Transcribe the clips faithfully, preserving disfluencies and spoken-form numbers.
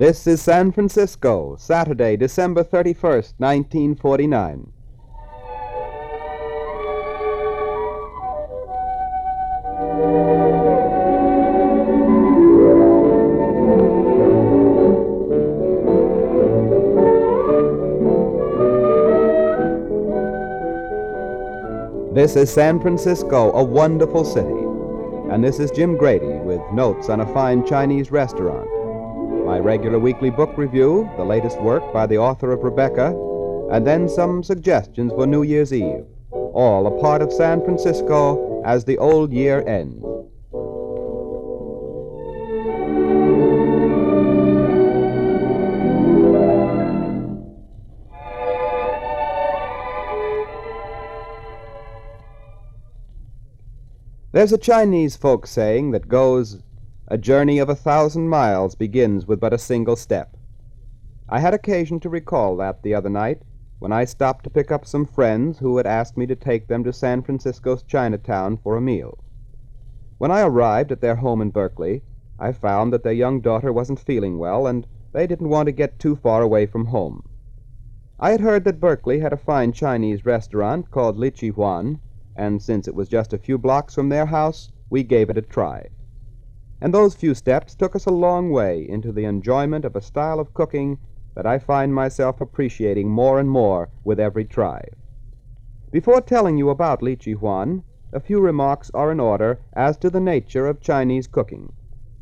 This is San Francisco, Saturday, December thirty-first, nineteen forty-nine. This is San Francisco, a wonderful city. And this is Jim Grady with notes on a fine Chinese restaurant. My regular weekly book review, the latest work by the author of Rebecca, and then some suggestions for New Year's Eve, all a part of San Francisco as the old year ends. There's a Chinese folk saying that goes, "A journey of a thousand miles begins with but a single step." I had occasion to recall that the other night when I stopped to pick up some friends who had asked me to take them to San Francisco's Chinatown for a meal. When I arrived at their home in Berkeley, I found that their young daughter wasn't feeling well, and they didn't want to get too far away from home. I had heard that Berkeley had a fine Chinese restaurant called Li Chi Huan, and since it was just a few blocks from their house, we gave it a try. And those few steps took us a long way into the enjoyment of a style of cooking that I find myself appreciating more and more with every try. Before telling you about Li Chi Huan, a few remarks are in order as to the nature of Chinese cooking.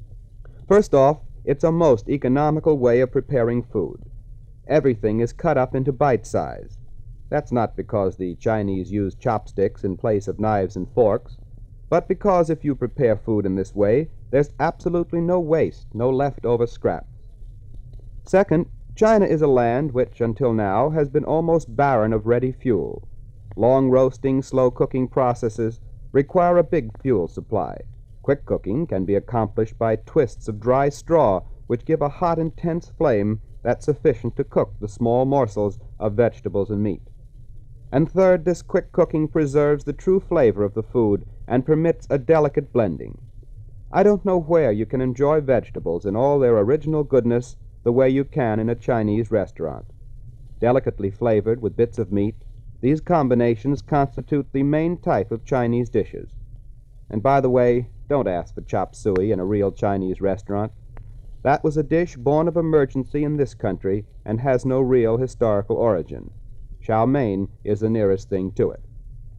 First off, it's a most economical way of preparing food. Everything is cut up into bite size. That's not because the Chinese use chopsticks in place of knives and forks, but because if you prepare food in this way, there's absolutely no waste, no leftover scraps. Second, China is a land which, until now, has been almost barren of ready fuel. Long roasting, slow cooking processes require a big fuel supply. Quick cooking can be accomplished by twists of dry straw, which give a hot, intense flame that's sufficient to cook the small morsels of vegetables and meat. And third, this quick cooking preserves the true flavor of the food and permits a delicate blending. I don't know where you can enjoy vegetables in all their original goodness the way you can in a Chinese restaurant. Delicately flavored with bits of meat, these combinations constitute the main type of Chinese dishes. And by the way, don't ask for chop suey in a real Chinese restaurant. That was a dish born of emergency in this country and has no real historical origin. Chow mein is the nearest thing to it.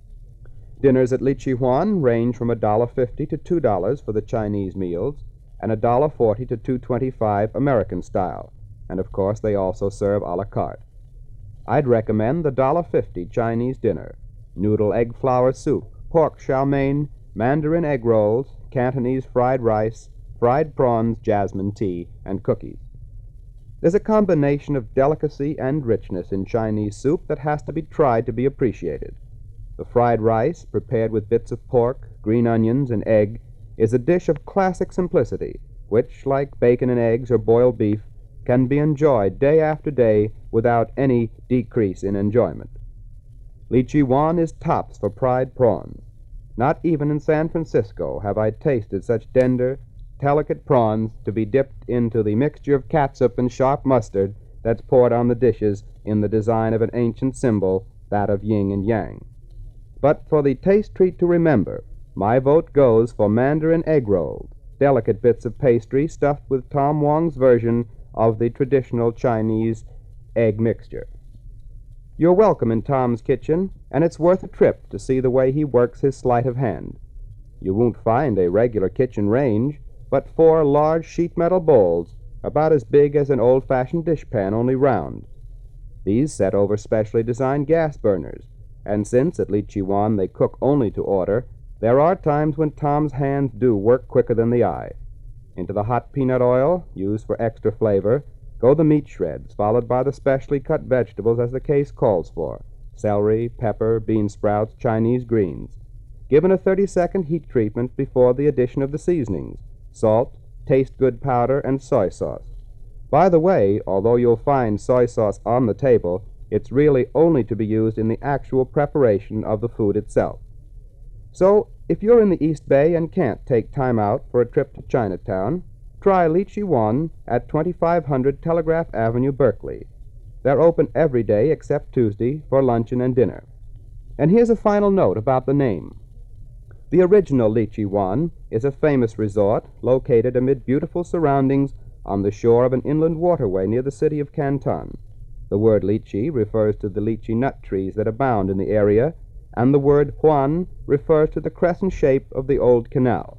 Dinners at Li Chi Huan range from one dollar fifty to two dollars for the Chinese meals, and one dollar forty to two dollars twenty-five American style, and of course they also serve a la carte. I'd recommend the one dollar fifty Chinese dinner: noodle egg flour soup, pork chow mein, mandarin egg rolls, Cantonese fried rice, fried prawns, jasmine tea, and cookies. There's a combination of delicacy and richness in Chinese soup that has to be tried to be appreciated. The fried rice, prepared with bits of pork, green onions, and egg, is a dish of classic simplicity, which, like bacon and eggs or boiled beef, can be enjoyed day after day without any decrease in enjoyment. Li Chi Huan is tops for fried prawns. Not even in San Francisco have I tasted such tender, delicate prawns to be dipped into the mixture of catsup and sharp mustard that's poured on the dishes in the design of an ancient symbol, that of yin and yang. But for the taste treat to remember, my vote goes for mandarin egg rolls, delicate bits of pastry stuffed with Tom Wong's version of the traditional Chinese egg mixture. You're welcome in Tom's kitchen, and it's worth a trip to see the way he works his sleight of hand. You won't find a regular kitchen range, but four large sheet metal bowls, about as big as an old-fashioned dishpan, only round. These set over specially designed gas burners, and since at Li Chi Huan they cook only to order, there are times when Tom's hands do work quicker than the eye. Into the hot peanut oil, used for extra flavor, go the meat shreds, followed by the specially cut vegetables as the case calls for: celery, pepper, bean sprouts, Chinese greens, given a thirty-second heat treatment before the addition of the seasonings: salt, taste good powder, and soy sauce. By the way, although you'll find soy sauce on the table, it's really only to be used in the actual preparation of the food itself. So, if you're in the East Bay and can't take time out for a trip to Chinatown, try Lychee One at twenty-five hundred Telegraph Avenue, Berkeley. They're open every day except Tuesday for luncheon and dinner. And here's a final note about the name. The original Lychee One is a famous resort located amid beautiful surroundings on the shore of an inland waterway near the city of Canton. The word lychee refers to the lychee nut trees that abound in the area, and the word Juan refers to the crescent shape of the old canal.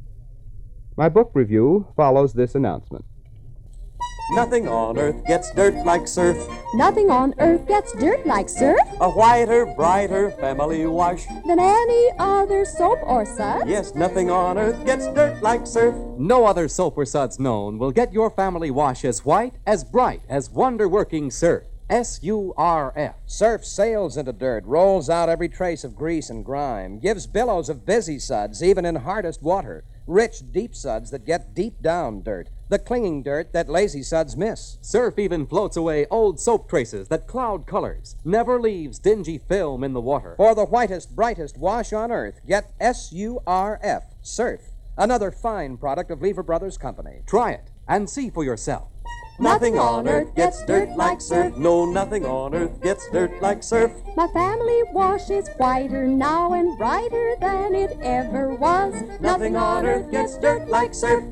My book review follows this announcement. Nothing on earth gets dirt like surf. Nothing on earth gets dirt like surf A whiter, brighter family wash. than any other soap or suds. Yes, nothing on earth gets dirt like surf. No other soap or suds known will get your family wash as white, as bright, as wonder-working Surf. S U R F. Surf sails into dirt, rolls out every trace of grease and grime, gives billows of busy suds even in hardest water, rich, deep suds that get deep down dirt, the clinging dirt that lazy suds miss. Surf even floats away old soap traces that cloud colors, never leaves dingy film in the water. For the whitest, brightest wash on earth, get S U R F, Surf, another fine product of Lever Brothers Company. Try it and see for yourself. Nothing on earth gets dirt like surf. No, nothing on earth gets dirt like surf. My family wash is whiter now and brighter than it ever was. Nothing on earth gets dirt like surf.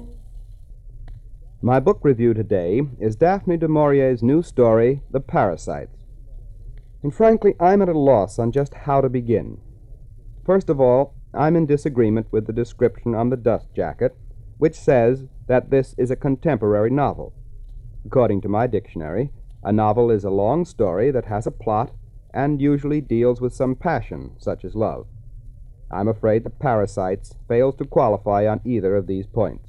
My book review today is Daphne du Maurier's new story, The Parasites. And frankly, I'm at a loss on just how to begin. First of all, I'm in disagreement with the description on the dust jacket, which says that this is a contemporary novel. According to my dictionary, a novel is a long story that has a plot and usually deals with some passion, such as love. I'm afraid The Parasites fails to qualify on either of these points.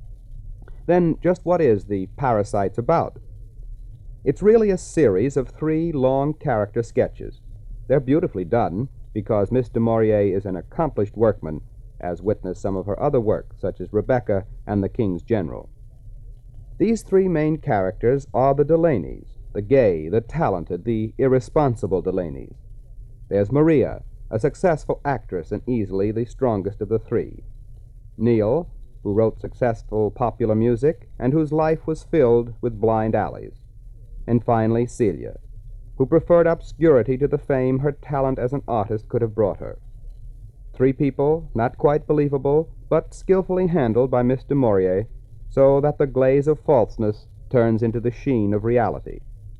Then, just what is The Parasites about? It's really a series of three long character sketches. They're beautifully done because Miss du Maurier is an accomplished workman, as witness some of her other work, such as Rebecca and The King's General. These three main characters are the Delaneys, the gay, the talented, the irresponsible Delaneys. There's Maria, a successful actress and easily the strongest of the three. Neil, who wrote successful popular music and whose life was filled with blind alleys. And finally, Celia, who preferred obscurity to the fame her talent as an artist could have brought her. Three people, not quite believable, but skillfully handled by Miss du Maurier, so that the glaze of falseness turns into the sheen of reality.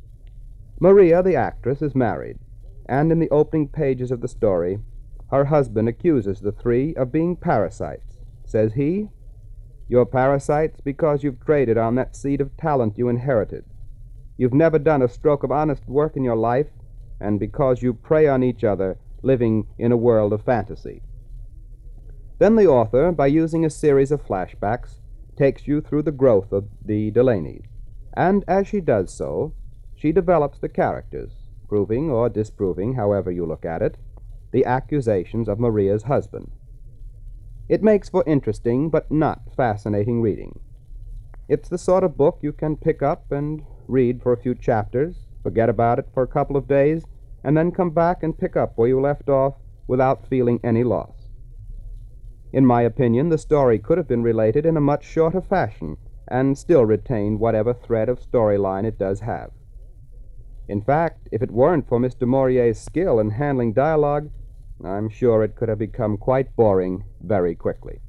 Maria, the actress, is married, and in the opening pages of the story, her husband accuses the three of being parasites. Says he, "You're parasites because you've traded on that seed of talent you inherited. You've never done a stroke of honest work in your life, and because you prey on each other, living in a world of fantasy." Then the author, by using a series of flashbacks, takes you through the growth of the Delaneys, and as she does so, she develops the characters, proving or disproving, however you look at it, the accusations of Maria's husband. It makes for interesting but not fascinating reading. It's the sort of book you can pick up and read for a few chapters, forget about it for a couple of days, and then come back and pick up where you left off without feeling any loss. In my opinion, the story could have been related in a much shorter fashion and still retained whatever thread of storyline it does have. In fact, if it weren't for Miss du Maurier's skill in handling dialogue, I'm sure it could have become quite boring very quickly.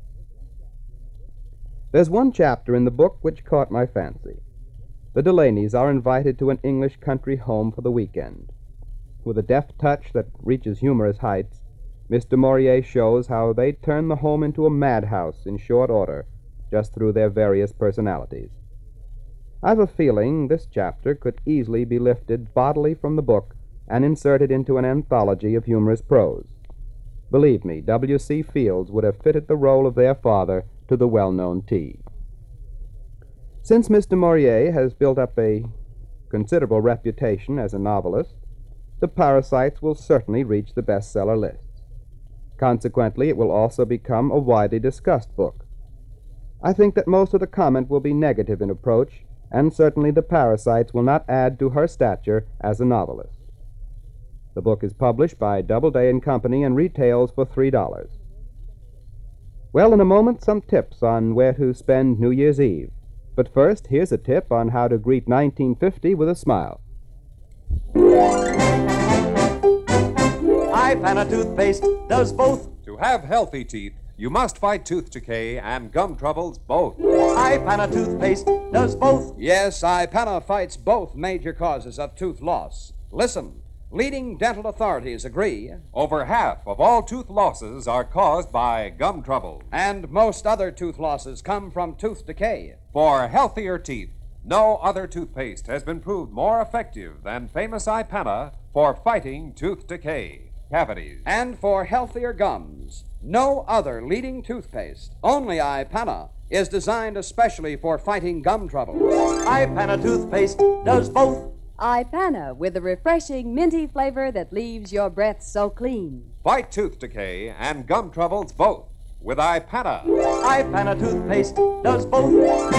There's one chapter in the book which caught my fancy. The Delaneys are invited to an English country home for the weekend. With a deft touch that reaches humorous heights, Miss du Maurier shows how they turn the home into a madhouse in short order, just through their various personalities. I've a feeling this chapter could easily be lifted bodily from the book and inserted into an anthology of humorous prose. Believe me, W C Fields would have fitted the role of their father to the well-known T. Since Miss du Maurier has built up a considerable reputation as a novelist, The Parasites will certainly reach the bestseller lists. Consequently, it will also become a widely discussed book. I think that most of the comment will be negative in approach, and certainly The Parasites will not add to her stature as a novelist. The book is published by Doubleday and Company and retails for three dollars. Well, in a moment, some tips on where to spend New Year's Eve. But first, here's a tip on how to greet nineteen fifty with a smile. Ipana toothpaste does both. To have healthy teeth, you must fight tooth decay and gum troubles both. Ipana toothpaste does both. Yes, Ipana fights both major causes of tooth loss. Listen, leading dental authorities agree, Over half of all tooth losses are caused by gum trouble. and most other tooth losses come from tooth decay. For healthier teeth, no other toothpaste has been proved more effective than famous Ipana for fighting tooth decay, cavities. And for healthier gums, no other leading toothpaste, only Ipana, is designed especially for fighting gum trouble. Ipana toothpaste does both. Ipana, with a refreshing minty flavor that leaves your breath so clean. Fight tooth decay and gum troubles both with Ipana. Ipana toothpaste does both.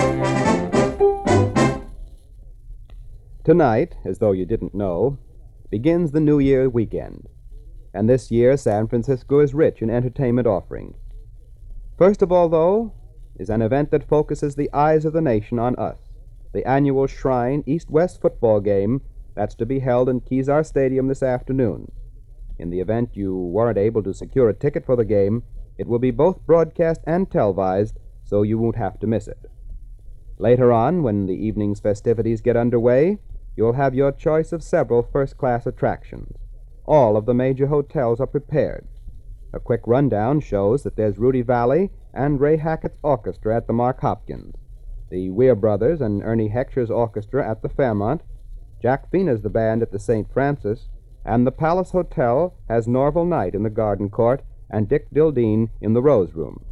Tonight, as though you didn't know, begins the New Year weekend. And this year, San Francisco is rich in entertainment offerings. First of all, though, is an event that focuses the eyes of the nation on us, the annual Shrine East-West football game that's to be held in Kezar Stadium this afternoon. In the event you weren't able to secure a ticket for the game, it will be both broadcast and televised, so you won't have to miss it. Later on, when the evening's festivities get underway, you'll have your choice of several first-class attractions. All of the major hotels are prepared. A quick rundown shows that there's Rudy Valley and Ray Hackett's orchestra at the Mark Hopkins, the Weir Brothers and Ernie Heckscher's orchestra at the Fairmont, Jack Fina's the band at the Saint Francis, and the Palace Hotel has Norval Knight in the Garden Court and Dick Dildine in the Rose Room.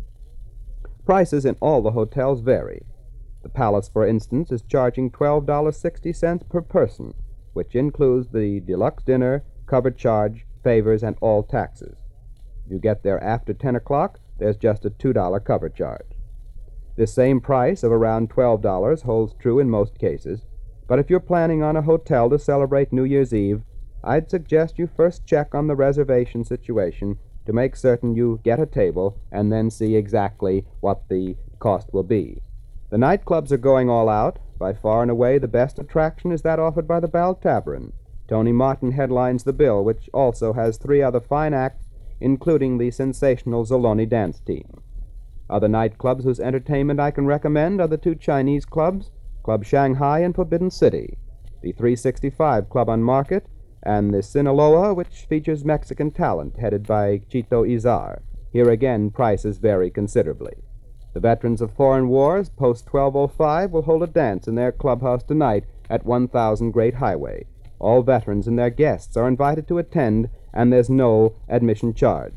Prices in all the hotels vary. The Palace, for instance, is charging twelve dollars and sixty cents per person, which includes the deluxe dinner, cover charge, favors, and all taxes. If you get there after ten o'clock, there's just a two dollar cover charge. This same price of around twelve dollars holds true in most cases, but if you're planning on a hotel to celebrate New Year's Eve, I'd suggest you first check on the reservation situation to make certain you get a table and then see exactly what the cost will be. The nightclubs are going all out. By far and away, the best attraction is that offered by the Bal Tavern. Tony Martin headlines the bill, which also has three other fine acts, including the sensational Zoloni dance team. Other nightclubs whose entertainment I can recommend are the two Chinese clubs, Club Shanghai and Forbidden City, the three sixty-five Club on Market, and the Sinaloa, which features Mexican talent, headed by Chito Izar. Here again, prices vary considerably. The veterans of foreign wars, post twelve oh five, will hold a dance in their clubhouse tonight at one thousand Great Highway. All veterans and their guests are invited to attend, and there's no admission charge.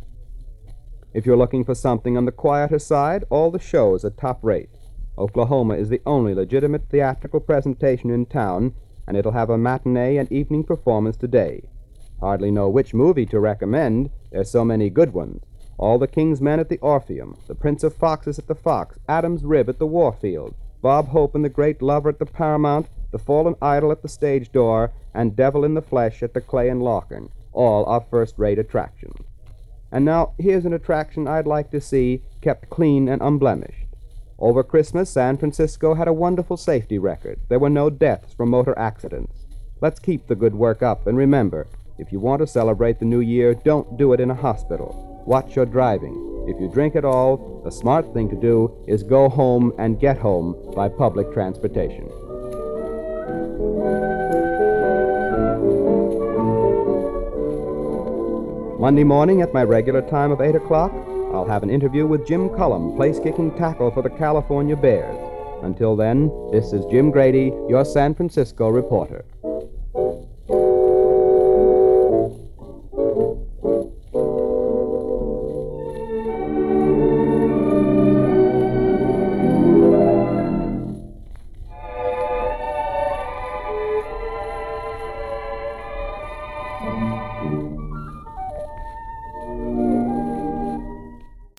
If you're looking for something on the quieter side, all the shows are top rate. Oklahoma is the only legitimate theatrical presentation in town, and it'll have a matinee and evening performance today. Hardly know which movie to recommend. There's so many good ones. All the King's Men at the Orpheum, The Prince of Foxes at the Fox, Adam's Rib at the Warfield, Bob Hope and the Great Lover at the Paramount, The Fallen Idol at the Stage Door, and Devil in the Flesh at the Clay and Lochern. All are first-rate attractions. And now, here's an attraction I'd like to see kept clean and unblemished. Over Christmas, San Francisco had a wonderful safety record. There were no deaths from motor accidents. Let's keep the good work up, and remember, if you want to celebrate the new year, don't do it in a hospital. Watch your driving. If you drink at all, the smart thing to do is go home and get home by public transportation. Monday morning at my regular time of eight o'clock, I'll have an interview with Jim Cullum, place-kicking tackle for the California Bears. Until then, this is Jim Grady, your San Francisco reporter.